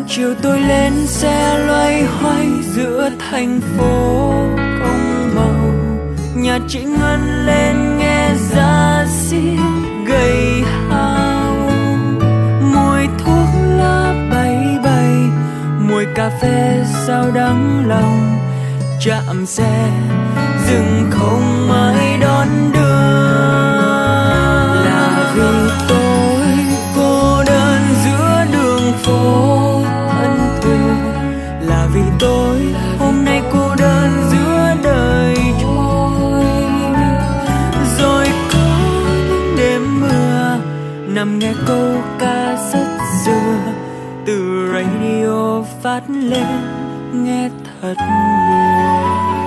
chiều tôi lên xe loay hoay giữa thành phố không màu. Nhạc chị ngân lên nghe giá xiết gầy hao. Mùi thuốc lá bay bay, mùi cà phê sao đắng lòng. Chạm xe dừng không ai đón đưa. Là vì tôi cô đơn giữa đường phố thân thương. Là vì tôi hôm nay cô đơn giữa đời trôi. Rồi có những đêm mưa nằm nghe câu ca rất xưa từ radio phát lên nghe thật buồn.